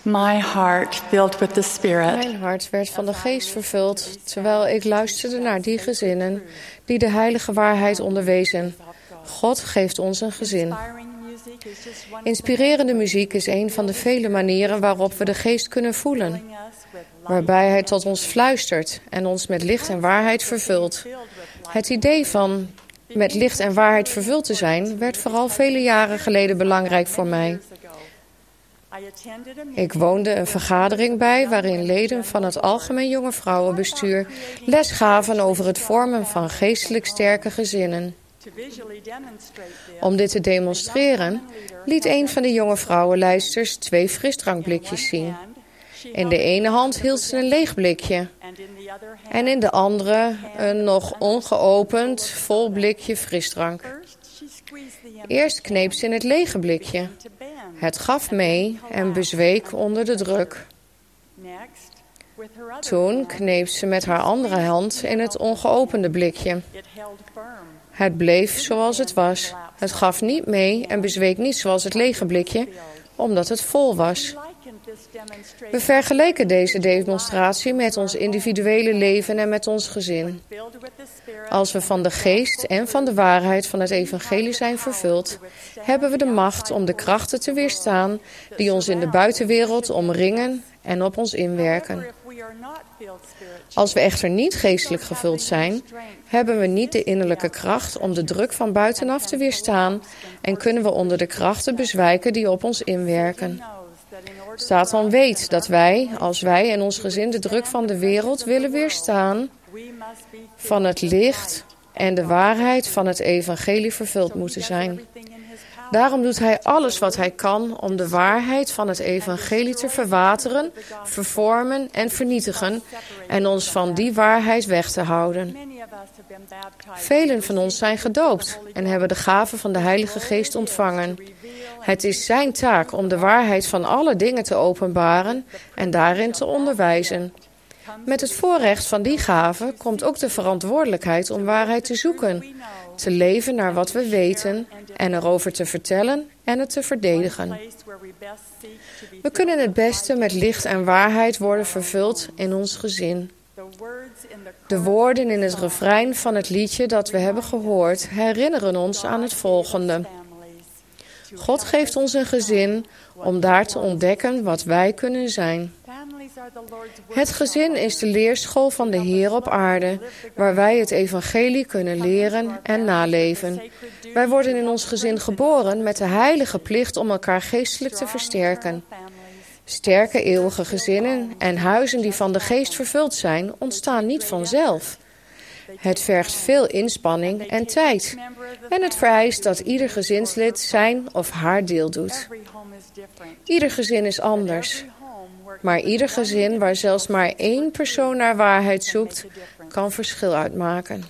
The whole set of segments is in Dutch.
My heart filled with the Spirit. Mijn hart werd van de geest vervuld, terwijl ik luisterde naar die gezinnen die de heilige waarheid onderwezen. God geeft ons een gezin. Inspirerende muziek is een van de vele manieren waarop we de geest kunnen voelen. Waarbij hij tot ons fluistert en ons met licht en waarheid vervult. Het idee van met licht en waarheid vervuld te zijn werd vooral vele jaren geleden belangrijk voor mij. Ik woonde een vergadering bij waarin leden van het Algemeen Jonge Vrouwenbestuur les gaven over het vormen van geestelijk sterke gezinnen. Om dit te demonstreren liet een van de jonge vrouwenleidsters 2 frisdrankblikjes zien. In de ene hand hield ze een leeg blikje en in de andere een nog ongeopend vol blikje frisdrank. Eerst kneep ze in het lege blikje. Het gaf mee en bezweek onder de druk. Toen kneep ze met haar andere hand in het ongeopende blikje. Het bleef zoals het was. Het gaf niet mee en bezweek niet zoals het lege blikje, omdat het vol was. We vergeleken deze demonstratie met ons individuele leven en met ons gezin. Als we van de geest en van de waarheid van het evangelie zijn vervuld, hebben we de macht om de krachten te weerstaan die ons in de buitenwereld omringen en op ons inwerken. Als we echter niet geestelijk gevuld zijn, hebben we niet de innerlijke kracht om de druk van buitenaf te weerstaan en kunnen we onder de krachten bezwijken die op ons inwerken. Satan weet dat wij, als wij en ons gezin de druk van de wereld willen weerstaan, van het licht en de waarheid van het evangelie vervuld moeten zijn. Daarom doet hij alles wat hij kan om de waarheid van het evangelie te verwateren, vervormen en vernietigen en ons van die waarheid weg te houden. Velen van ons zijn gedoopt en hebben de gave van de Heilige Geest ontvangen. Het is zijn taak om de waarheid van alle dingen te openbaren en daarin te onderwijzen. Met het voorrecht van die gave komt ook de verantwoordelijkheid om waarheid te zoeken, te leven naar wat we weten en erover te vertellen en het te verdedigen. We kunnen het beste met licht en waarheid worden vervuld in ons gezin. De woorden in het refrein van het liedje dat we hebben gehoord herinneren ons aan het volgende. God geeft ons een gezin om daar te ontdekken wat wij kunnen zijn. Het gezin is de leerschool van de Heer op aarde, waar wij het evangelie kunnen leren en naleven. Wij worden in ons gezin geboren met de heilige plicht om elkaar geestelijk te versterken. Sterke eeuwige gezinnen en huizen die van de geest vervuld zijn, ontstaan niet vanzelf. Het vergt veel inspanning en tijd. En het vereist dat ieder gezinslid zijn of haar deel doet. Ieder gezin is anders. Maar ieder gezin waar zelfs maar 1 persoon naar waarheid zoekt, kan verschil uitmaken.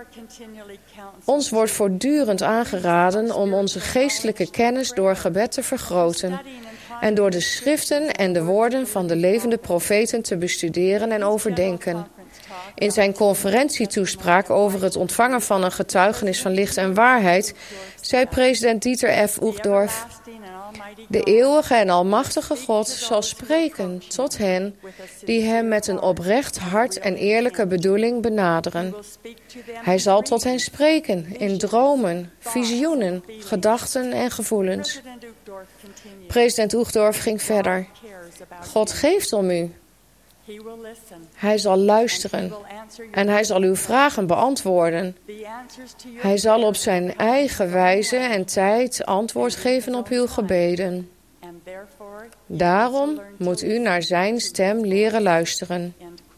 Ons wordt voortdurend aangeraden om onze geestelijke kennis door gebed te vergroten en door de schriften en de woorden van de levende profeten te bestuderen en overdenken. In zijn conferentietoespraak over het ontvangen van een getuigenis van licht en waarheid zei president Dieter F. Uchtdorf: de eeuwige en almachtige God zal spreken tot hen die hem met een oprecht hart en eerlijke bedoeling benaderen. Hij zal tot hen spreken in dromen, visioenen, gedachten en gevoelens. President Uchtdorf ging verder. God geeft om u. Hij zal luisteren en hij zal uw vragen beantwoorden. Hij zal op zijn eigen wijze en tijd antwoord geven op uw gebeden. Daarom moet u naar zijn stem leren luisteren.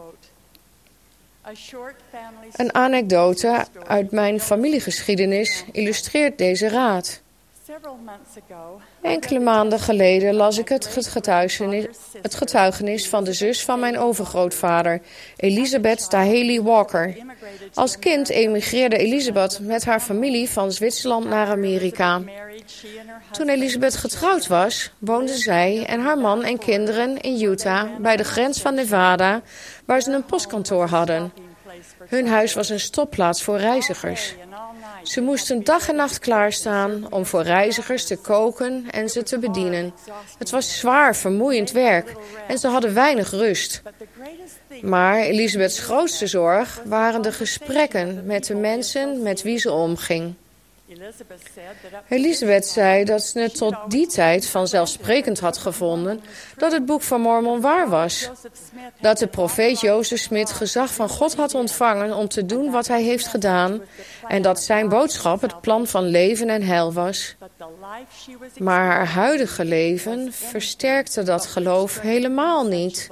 Een anekdote uit mijn familiegeschiedenis illustreert deze raad. Enkele maanden geleden las ik het getuigenis van de zus van mijn overgrootvader, Elizabeth Taheli Walker. Als kind emigreerde Elizabeth met haar familie van Zwitserland naar Amerika. Toen Elizabeth getrouwd was, woonden zij en haar man en kinderen in Utah bij de grens van Nevada, waar ze een postkantoor hadden. Hun huis was een stopplaats voor reizigers. Ze moesten dag en nacht klaarstaan om voor reizigers te koken en ze te bedienen. Het was zwaar, vermoeiend werk en ze hadden weinig rust. Maar Elisabeths grootste zorg waren de gesprekken met de mensen met wie ze omging. Elisabeth zei dat ze het tot die tijd vanzelfsprekend had gevonden dat het boek van Mormon waar was. Dat de profeet Joseph Smith gezag van God had ontvangen om te doen wat hij heeft gedaan en dat zijn boodschap het plan van leven en heil was. Maar haar huidige leven versterkte dat geloof helemaal niet.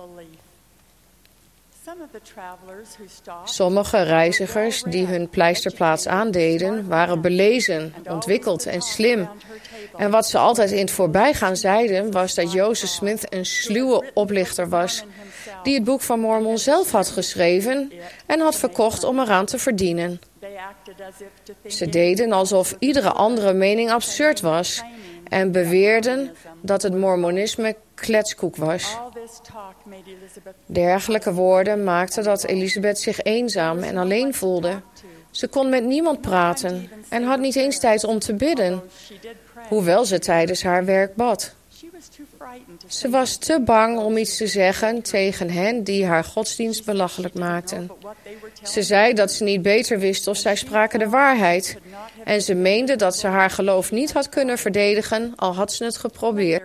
Sommige reizigers die hun pleisterplaats aandeden waren belezen, ontwikkeld en slim. En wat ze altijd in het voorbijgaan zeiden was dat Joseph Smith een sluwe oplichter was, die het boek van Mormon zelf had geschreven en had verkocht om eraan te verdienen. Ze deden alsof iedere andere mening absurd was en beweerden dat het Mormonisme kletskoek was. Dergelijke woorden maakten dat Elisabeth zich eenzaam en alleen voelde. Ze kon met niemand praten en had niet eens tijd om te bidden, hoewel ze tijdens haar werk bad. Ze was te bang om iets te zeggen tegen hen die haar godsdienst belachelijk maakten. Ze zei dat ze niet beter wist of zij spraken de waarheid. En ze meende dat ze haar geloof niet had kunnen verdedigen, al had ze het geprobeerd.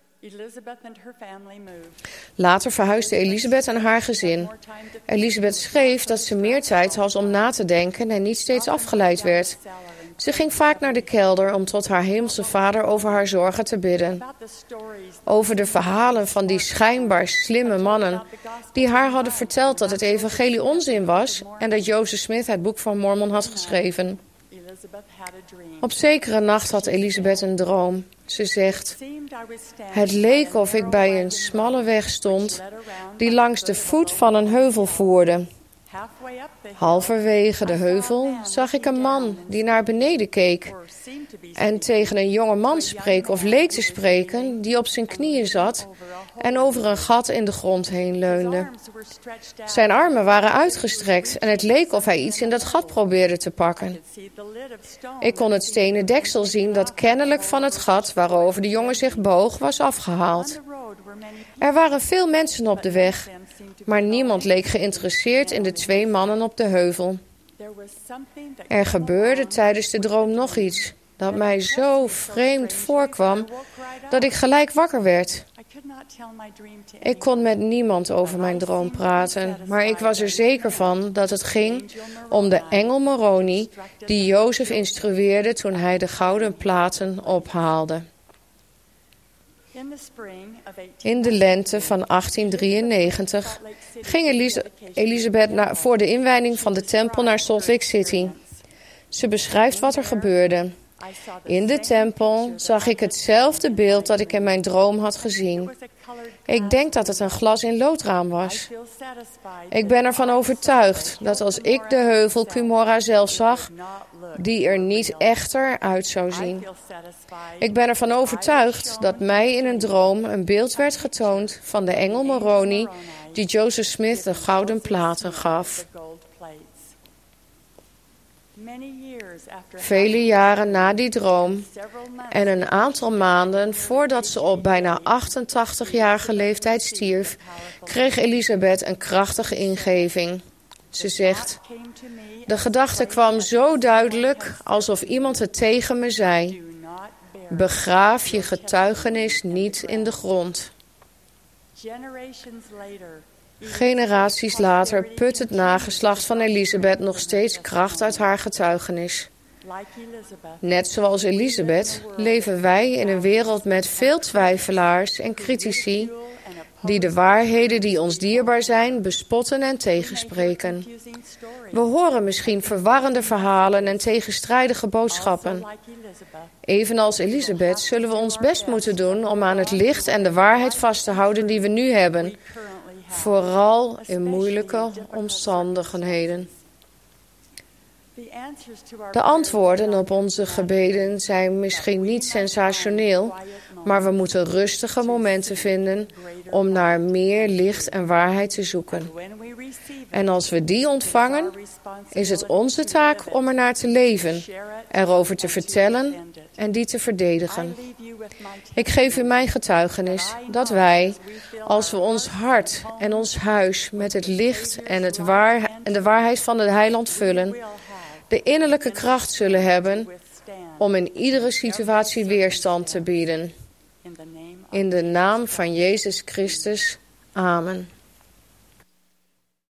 Later verhuisde Elisabeth en haar gezin. Elisabeth schreef dat ze meer tijd had om na te denken en niet steeds afgeleid werd. Ze ging vaak naar de kelder om tot haar hemelse vader over haar zorgen te bidden. Over de verhalen van die schijnbaar slimme mannen die haar hadden verteld dat het evangelie onzin was en dat Joseph Smith het boek van Mormon had geschreven. Op zekere nacht had Elisabeth een droom. Ze zegt: het leek of ik bij een smalle weg stond die langs de voet van een heuvel voerde. Halverwege de heuvel zag ik een man die naar beneden keek en tegen een jonge man spreek of leek te spreken die op zijn knieën zat en over een gat in de grond heen leunde. Zijn armen waren uitgestrekt en het leek of hij iets in dat gat probeerde te pakken. Ik kon het stenen deksel zien dat kennelijk van het gat waarover de jongen zich boog was afgehaald. Er waren veel mensen op de weg, maar niemand leek geïnteresseerd in de twee mannen op de heuvel. Er gebeurde tijdens de droom nog iets dat mij zo vreemd voorkwam dat ik gelijk wakker werd. Ik kon met niemand over mijn droom praten, maar ik was er zeker van dat het ging om de engel Moroni die Jozef instrueerde toen hij de gouden platen ophaalde. In de lente van 1893 ging Elisabeth voor de inwijding van de tempel naar Salt Lake City. Ze beschrijft wat er gebeurde. In de tempel zag ik hetzelfde beeld dat ik in mijn droom had gezien. Ik denk dat het een glas in loodraam was. Ik ben ervan overtuigd dat als ik de heuvel Cumorah zelf zag, die er niet echter uit zou zien. Ik ben ervan overtuigd dat mij in een droom een beeld werd getoond van de engel Moroni die Joseph Smith de gouden platen gaf. Vele jaren na die droom en een aantal maanden voordat ze op bijna 88-jarige leeftijd stierf, kreeg Elisabeth een krachtige ingeving. Ze zegt: de gedachte kwam zo duidelijk alsof iemand het tegen me zei: begraaf je getuigenis niet in de grond. Generaties later put het nageslacht van Elisabeth nog steeds kracht uit haar getuigenis. Net zoals Elisabeth leven wij in een wereld met veel twijfelaars en critici die de waarheden die ons dierbaar zijn bespotten en tegenspreken. We horen misschien verwarrende verhalen en tegenstrijdige boodschappen. Evenals Elisabeth zullen we ons best moeten doen om aan het licht en de waarheid vast te houden die we nu hebben, vooral in moeilijke omstandigheden. De antwoorden op onze gebeden zijn misschien niet sensationeel, maar we moeten rustige momenten vinden om naar meer licht en waarheid te zoeken. En als we die ontvangen, is het onze taak om ernaar te leven, erover te vertellen en die te verdedigen. Ik geef u mijn getuigenis dat wij, als we ons hart en ons huis met het licht en de waarheid van het heiland vullen, de innerlijke kracht zullen hebben om in iedere situatie weerstand te bieden. In de naam van Jezus Christus. Amen.